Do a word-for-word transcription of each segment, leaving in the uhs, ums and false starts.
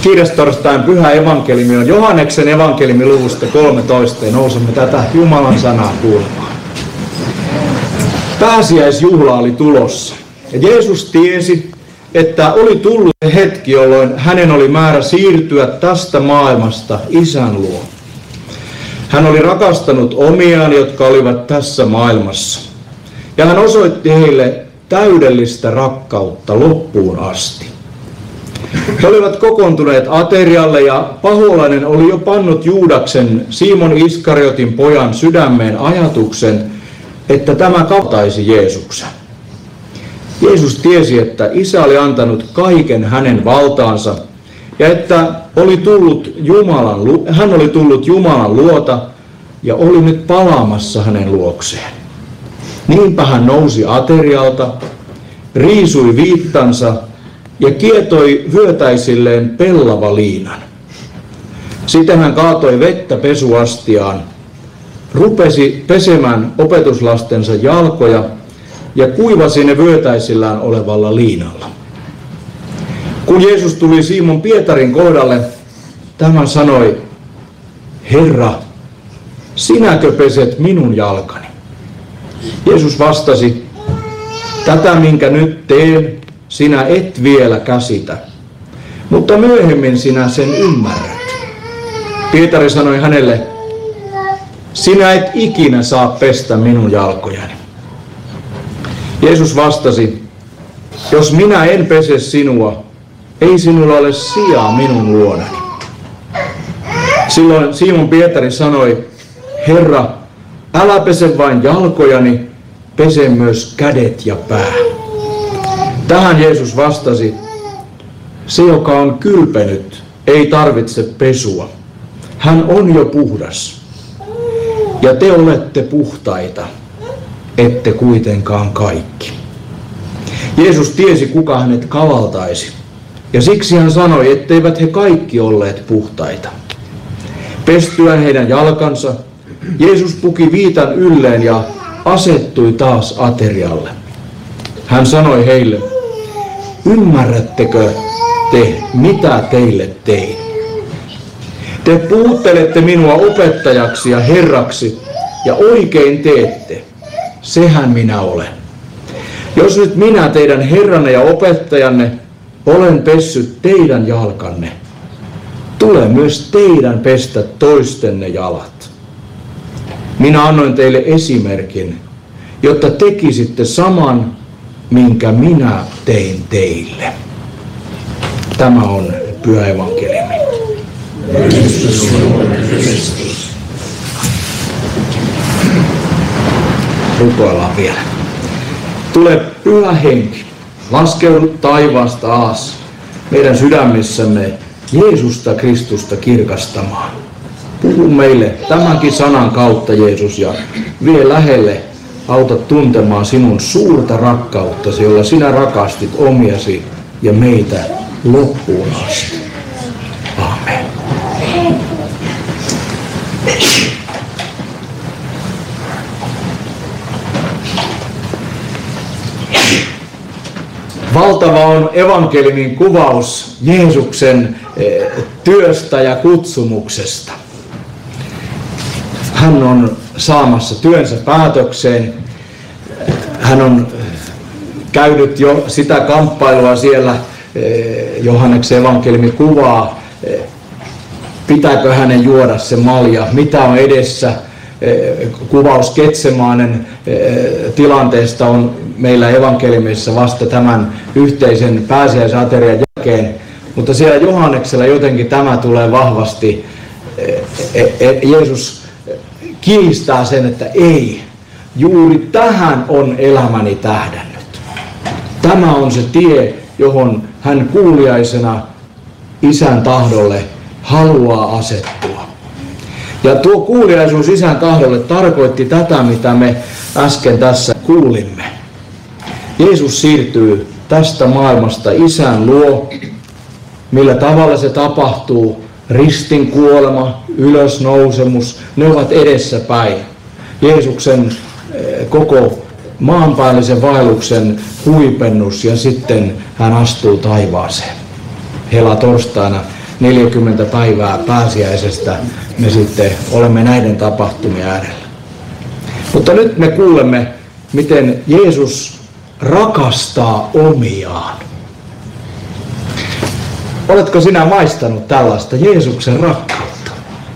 Kiirestorstain pyhä evankeliumi on Johanneksen evankeliumi luvusta kolmetoista ja nousemme tätä Jumalan sanaa kuulemaan. Pääsiäisjuhla oli tulossa ja Jeesus tiesi, että oli tullut hetki, jolloin hänen oli määrä siirtyä tästä maailmasta Isän luo. Hän oli rakastanut omiaan, jotka olivat tässä maailmassa, ja hän osoitti heille täydellistä rakkautta loppuun asti. He olivat kokoontuneet aterialle ja paholainen oli jo pannut Juudaksen, Simon Iskariotin pojan sydämeen ajatuksen, että tämä kaataisi Jeesuksen. Jeesus tiesi, että Isä oli antanut kaiken hänen valtaansa ja että oli tullut Jumalan, hän oli tullut Jumalan luota ja oli nyt palaamassa hänen luokseen. Niinpä hän nousi aterialta, riisui viittansa ja kietoi vyötäisilleen pellavaliinan. Sitten hän kaatoi vettä pesuastiaan, rupesi pesemään opetuslastensa jalkoja ja kuivasi ne vyötäisillään olevalla liinalla. Kun Jeesus tuli Simon Pietarin kohdalle, tämä sanoi, Herra, sinäkö peset minun jalkani? Jeesus vastasi, tätä minkä nyt teen, sinä et vielä käsitä, mutta myöhemmin sinä sen ymmärrät. Pietari sanoi hänelle, sinä et ikinä saa pestä minun jalkojani. Jeesus vastasi, jos minä en pese sinua, ei sinulla ole sijaa minun luonani. Silloin Simon Pietari sanoi, Herra, älä pese vain jalkojani, pese myös kädet ja pää. Tähän Jeesus vastasi, se joka on kylpenyt, ei tarvitse pesua. Hän on jo puhdas. Ja te olette puhtaita, ette kuitenkaan kaikki. Jeesus tiesi, kuka hänet kavaltaisi. Ja siksi hän sanoi, etteivät he kaikki olleet puhtaita. Pestyään heidän jalkansa, Jeesus puki viitan ylleen ja asettui taas aterialle. Hän sanoi heille, ymmärrättekö te, mitä teille tein? Te puhuttelette minua opettajaksi ja herraksi, ja oikein teette. Sehän minä olen. Jos nyt minä, teidän herranne ja opettajanne, olen pessyt teidän jalkanne, tulee myös teidän pestä toistenne jalat. Minä annoin teille esimerkin, jotta tekisitte saman, minkä minä tein teille. Tämä on pyhä evankeliumi. Rukoillaan vielä. Tule pyhä henki, laskeudu taivaasta alas meidän sydämissämme Jeesusta Kristusta kirkastamaan. Puhu meille tämänkin sanan kautta, Jeesus, ja vie lähelle, auta tuntemaan sinun suurta rakkauttasi, jolla sinä rakastit omiasi ja meitä loppuun asti. Amen. Valtava on evankeliumin kuvaus Jeesuksen työstä ja kutsumuksesta. Hän on saamassa työnsä päätökseen. Hän on käynyt jo sitä kamppailua siellä, Johanneksen evankeliumi kuvaa, pitääkö hänen juoda se malja, mitä on edessä. Kuvaus Getsemaanen tilanteesta on meillä evankeliumissa vasta tämän yhteisen pääsiäisaterian jälkeen, mutta siellä Johanneksella jotenkin tämä tulee vahvasti. Jeesus kiistää sen, että ei, juuri tähän on elämäni tähdännyt. Tämä on se tie, johon hän kuuliaisena Isän tahdolle haluaa asettua. Ja tuo kuuliaisuus Isän tahdolle tarkoitti tätä, mitä me äsken tässä kuulimme. Jeesus siirtyy tästä maailmasta Isän luo. Millä tavalla se tapahtuu? Ristin kuolema, ylösnousemus, ne ovat edessäpäin. Jeesuksen koko maanpäällisen vaelluksen huipennus ja sitten hän astuu taivaaseen. Helatorstaina neljäkymmentä päivää pääsiäisestä me sitten olemme näiden tapahtumien äärellä. Mutta nyt me kuulemme, miten Jeesus rakastaa omiaan. Oletko sinä maistanut tällaista Jeesuksen rakkautta?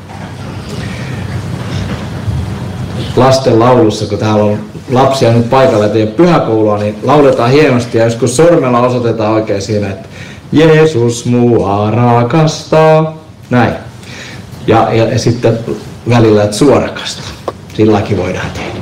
Lasten laulussa, kun täällä on lapsia nyt paikalla, että ei ole pyhäkoulua, niin lauletaan hienosti ja joskus sormella osoitetaan oikein siinä, että Jeesus mua rakastaa. Näin. Ja, ja, ja sitten välillä, että sua rakastaa. Silläkin voidaan tehdä.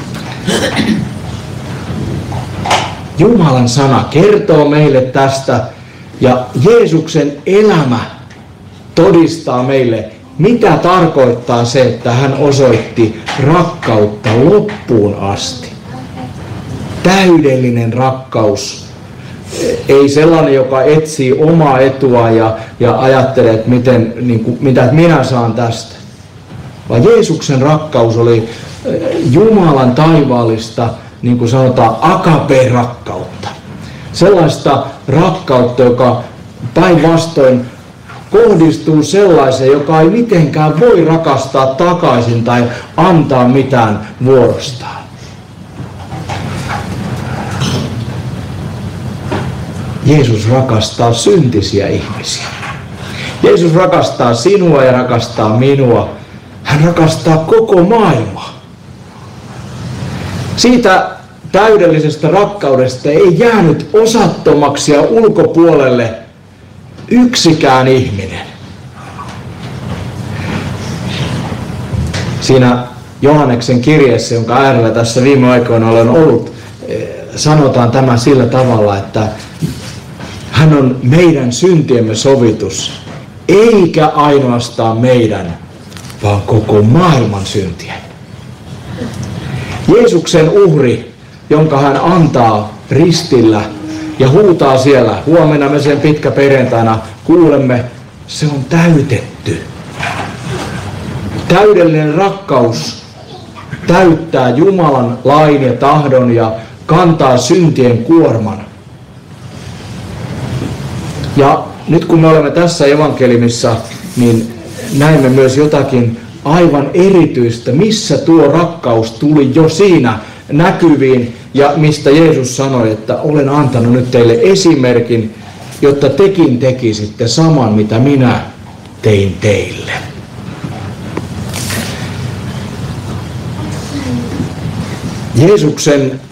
Jumalan sana kertoo meille tästä ja Jeesuksen elämä todistaa meille, mitä tarkoittaa se, että hän osoitti rakkautta loppuun asti. Täydellinen rakkaus. Ei sellainen, joka etsii omaa etua ja, ja ajattelee, että miten, niin kuin, mitä minä saan tästä. Vaan Jeesuksen rakkaus oli Jumalan taivaallista, niin kuin sanotaan, agape-rakkautta. Sellaista rakkautta, joka päinvastoin kohdistuu sellaiseen, joka ei mitenkään voi rakastaa takaisin tai antaa mitään vuorostaan. Jeesus rakastaa syntisiä ihmisiä. Jeesus rakastaa sinua ja rakastaa minua. Hän rakastaa koko maailmaa. Siitä täydellisestä rakkaudesta ei jäänyt osattomaksi ja ulkopuolelle yksikään ihminen. Siinä Johanneksen kirjeessä, jonka äärellä tässä viime aikoina olen ollut, sanotaan tämä sillä tavalla, että hän on meidän syntiemme sovitus, eikä ainoastaan meidän, vaan koko maailman syntien. Jeesuksen uhri, jonka hän antaa ristillä ja huutaa siellä, huomenna me sen pitkä perjantaina kuulemme, se on täytetty. Täydellinen rakkaus täyttää Jumalan lain ja tahdon ja kantaa syntien kuorman. Ja nyt kun me olemme tässä evankeliumissa, niin näemme myös jotakin aivan erityistä, missä tuo rakkaus tuli jo siinä näkyviin ja mistä Jeesus sanoi, että olen antanut nyt teille esimerkin, jotta tekin tekisitte saman, mitä minä tein teille. Jeesuksen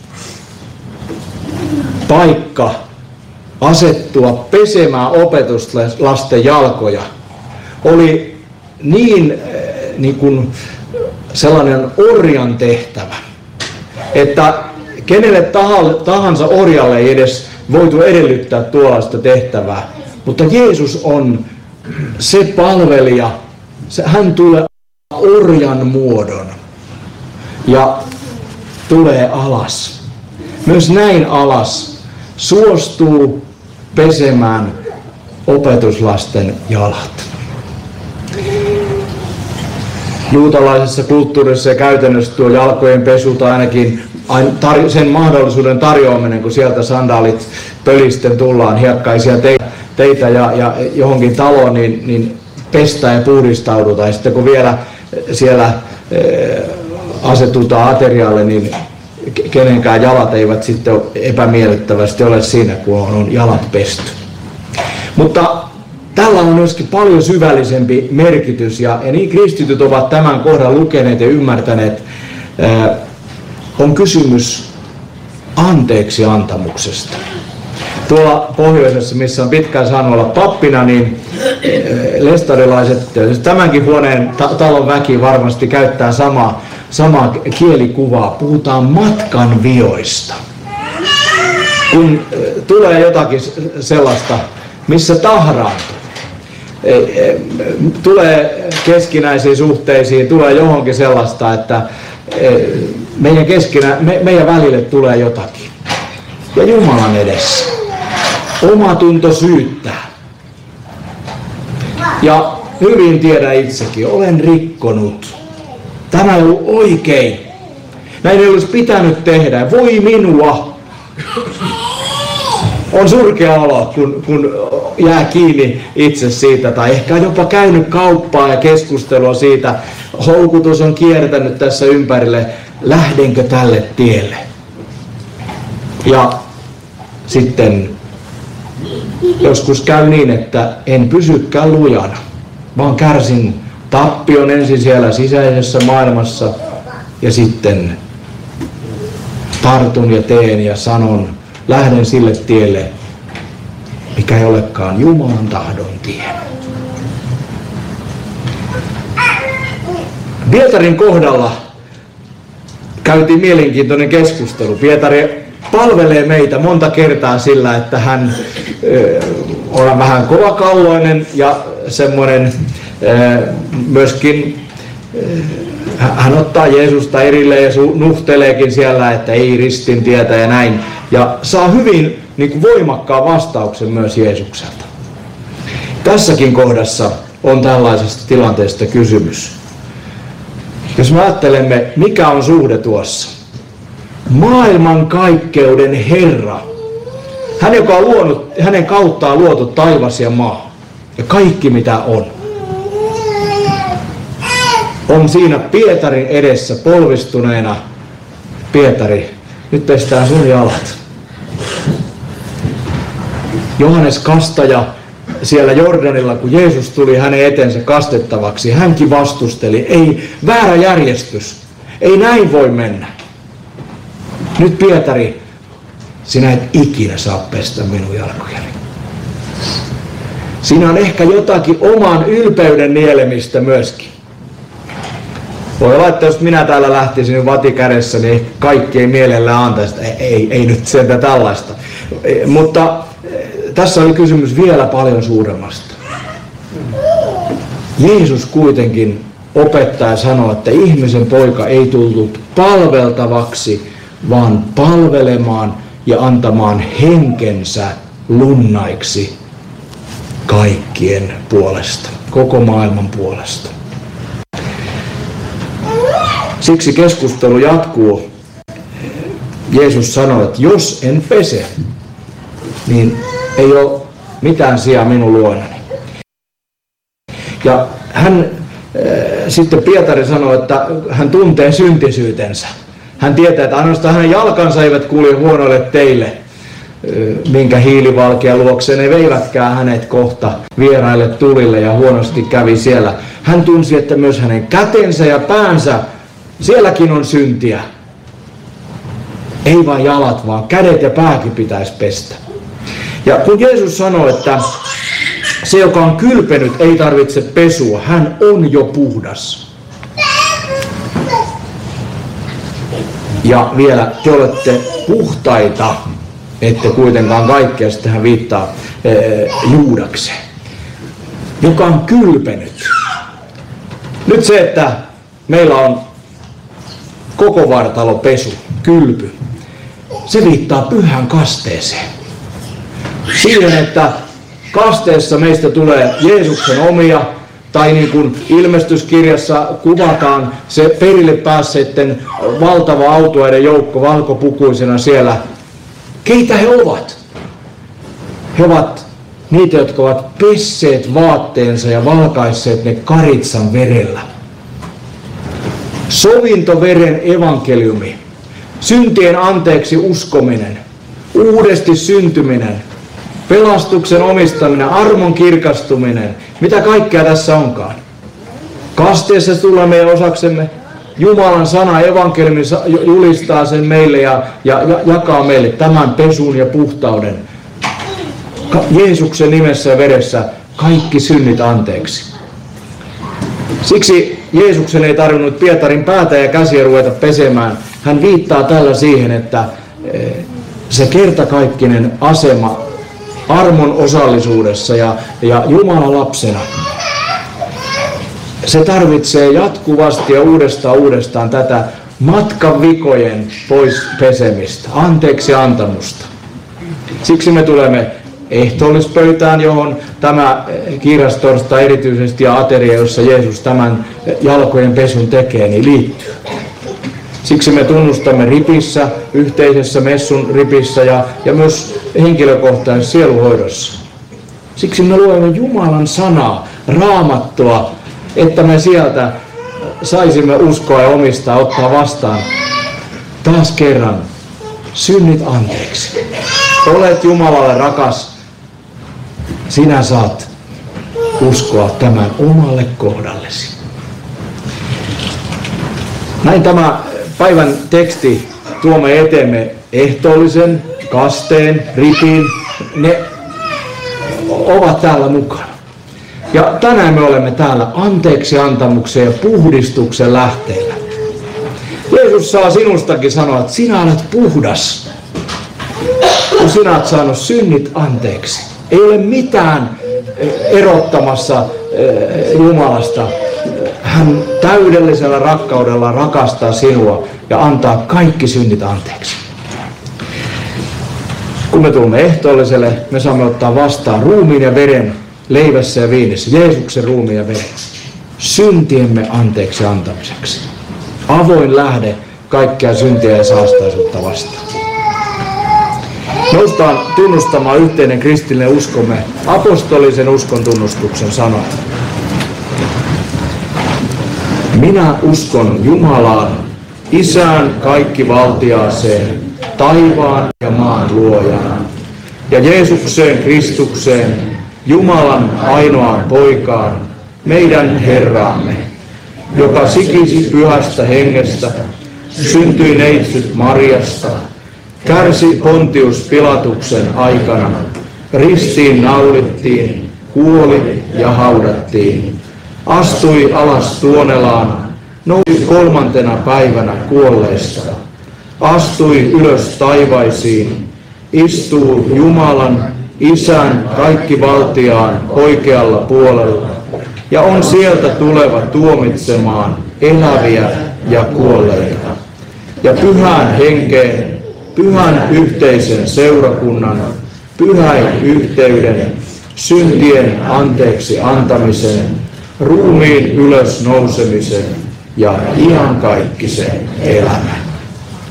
paikka asettua pesemään opetuslasten jalkoja oli niin, niin kuin sellainen orjan tehtävä, että kenelle tahansa orjalle ei edes voitu edellyttää tuollaista tehtävää. Mutta Jeesus on se palvelija, se, hän tulee orjan muodon ja tulee alas. Myös näin alas suostuu pesemään opetuslasten jalat. Juutalaisessa kulttuurissa ja käytännössä tuo jalkojen pesu tai ainakin sen mahdollisuuden tarjoaminen, kun sieltä sandaalit pölisten tullaan hiekkaisia teitä ja, ja johonkin taloon, niin, niin pestään ja puhdistaudutaan. Ja sitten kun vielä siellä asetutaan aterialle, niin kenenkään jalat eivät sitten epämiellyttävästi ole siinä, kun on jalat pesty. Mutta tällä on myöskin paljon syvällisempi merkitys, ja, ja niin kristityt ovat tämän kohdan lukeneet ja ymmärtäneet. Ää, on kysymys anteeksi antamuksesta. Tuolla pohjoisessa, missä on pitkään saanut olla pappina, niin lestarilaiset, tämänkin huoneen ta- talon väki varmasti käyttää samaa, samaa kielikuvaa. Puhutaan matkan vioista. Kun tulee jotakin sellaista, missä tahraantuu, tulee keskinäisiin suhteisiin, tulee johonkin sellaista, että meidän, keskinä, me, meidän välille tulee jotakin. Ja Jumalan edessä omatunto syyttää. Ja hyvin tiedän itsekin, olen rikkonut. Tämä ei ollut oikein. Näin ei olisi pitänyt tehdä. Voi minua. On surkea olo, kun, kun jää kiinni itse siitä, tai ehkä on jopa käynyt kauppaa ja keskustelua siitä, houkutus on kiertänyt tässä ympärille, lähdenkö tälle tielle? Ja sitten joskus käy niin, että en pysykään lujana, vaan kärsin tappion ensin siellä sisäisessä maailmassa ja sitten tartun ja teen ja sanon, lähden sille tielle, mikä ei olekaan Jumalan tahdon tie. Pietarin kohdalla käytiin mielenkiintoinen keskustelu. Pietari palvelee meitä monta kertaa sillä, että hän ö, on vähän kovakalloinen ja semmoinen ö, myöskin ö, hän ottaa Jeesusta erilleen ja nuhteleekin siellä, että ei ristin tietä ja näin. Ja saa hyvin niin kuin voimakkaan vastauksen myös Jeesukselta. Tässäkin kohdassa on tällaisesta tilanteesta kysymys. Jos me ajattelemme, mikä on suhde tuossa. Maailmankaikkeuden Herra. Hän, joka on luonut, hänen kauttaan luotu taivas ja maa. Ja kaikki mitä on. On siinä Pietarin edessä polvistuneena. Pietari, nyt pestään sun jalat. Johannes Kastaja siellä Jordanilla, kun Jeesus tuli hänen etensä kastettavaksi, hänkin vastusteli. Ei, väärä järjestys. Ei näin voi mennä. Nyt Pietari, sinä et ikinä saa pestä minun jalkojani. Siinä on ehkä jotakin oman ylpeyden nielemistä myöskin. Voi olla, että jos minä täällä lähtisin vati kädessä, niin kaikki ei mielellään antaisi. Ei, ei, ei nyt sieltä tällaista. Mutta tässä oli kysymys vielä paljon suuremmasta. Jeesus kuitenkin opettaa ja sanoo, että ihmisen poika ei tullut palveltavaksi, vaan palvelemaan ja antamaan henkensä lunnaiksi kaikkien puolesta, koko maailman puolesta. Siksi keskustelu jatkuu. Jeesus sanoi, että jos en pese, niin ei ole mitään sijaa minun luonani. Ja hän äh, sitten Pietari sanoi, että hän tuntee syntisyytensä. Hän tietää, että ainoastaan hänen jalkansa eivät kulje huonoille teille, äh, minkä hiilivalkea luokseen ne veivätkään hänet kohta vieraille tulille ja huonosti kävi siellä. Hän tunsi, että myös hänen kätensä ja päänsä, sielläkin on syntiä. Ei vain jalat, vaan kädet ja pääkin pitäisi pestä. Ja kun Jeesus sanoi, että se, joka on kylpenyt, ei tarvitse pesua, hän on jo puhdas. Ja vielä te olette puhtaita, ette kuitenkaan kaikkea, sitten hän viittaa e, Juudakseen, joka on kylpenyt. Nyt se, että meillä on koko vartalo pesu, kylpy, se viittaa pyhän kasteeseen. Siihen, että kasteessa meistä tulee Jeesuksen omia, tai niin kuin ilmestyskirjassa kuvataan se perille päässeiden valtava autuaiden joukko valkopukuisena siellä. Keitä he ovat? He ovat niitä, jotka ovat pesseet vaatteensa ja valkaisseet ne karitsan verellä. Sovintoveren evankeliumi, syntien anteeksi uskominen, uudesti syntyminen, pelastuksen omistaminen, armon kirkastuminen, mitä kaikkea tässä onkaan. Kasteessa tulee meidän osaksemme. Jumalan sana, evankeliumi julistaa sen meille ja, ja, ja jakaa meille tämän pesun ja puhtauden. Ka- Jeesuksen nimessä ja veressä kaikki synnit anteeksi. Siksi Jeesuksen ei tarvinnut Pietarin päätä ja käsiä ruveta pesemään. Hän viittaa tällä siihen, että se kertakaikkinen asema armon osallisuudessa ja, ja Jumalan lapsena, se tarvitsee jatkuvasti ja uudestaan uudestaan tätä matkan vikojen pois pesemistä, anteeksi antamusta. Siksi me tulemme ehtoollispöytään, johon tämä kiirastorstai erityisesti ja ateria, jossa Jeesus tämän jalkojen pesun tekee, niin liittyy. Siksi me tunnustamme ripissä, yhteisessä messun ripissä ja, ja myös henkilökohtaisessa sieluhoidossa. Siksi me luemme Jumalan sanaa, Raamattua, että me sieltä saisimme uskoa ja omistaa, ottaa vastaan taas kerran synnit anteeksi. Olet Jumalalle rakas, sinä saat uskoa tämän omalle kohdallesi. Näin tämä päivän teksti tuomme eteemme ehtoollisen, kasteen, ripin. Ne ovat täällä mukana. Ja tänään me olemme täällä anteeksi antamuksen ja puhdistuksen lähteillä. Jeesus saa sinustakin sanoa, että sinä olet puhdas, kun sinä olet saanut synnit anteeksi. Ei ole mitään erottamassa Jumalasta. Hän täydellisellä rakkaudella rakastaa sinua ja antaa kaikki synnit anteeksi. Kun me tulemme ehtoolliselle, me saamme ottaa vastaan ruumiin ja veren leivässä ja viinissä, Jeesuksen ruumiin ja veren, syntiemme anteeksi antamiseksi. Avoin lähde kaikkea syntiä ja saastaisuutta vastaan. Noustaan tunnustamaan yhteinen kristillinen uskomme apostolisen uskon tunnustuksen sanoin. Minä uskon Jumalaan, Isään kaikkivaltiaaseen, taivaan ja maan luojaan, ja Jeesukseen Kristukseen, Jumalan ainoaan poikaan, meidän Herraamme, joka sikisi pyhästä hengestä, syntyi neitsyt Mariasta, kärsi Pontius Pilatuksen aikana, ristiin naulittiin, kuoli ja haudattiin, astui alas Tuonelaan, nousi kolmantena päivänä kuolleista, astui ylös taivaisiin, istuu Jumalan, Isän kaikkivaltiaan oikealla puolella, ja on sieltä tuleva tuomitsemaan eläviä ja kuolleita. Ja pyhän henkeen, pyhän yhteisen seurakunnan, pyhän yhteyden, syntien anteeksi antamisen, ruumiin ylös nousemisen ja iankaikkisen elämän.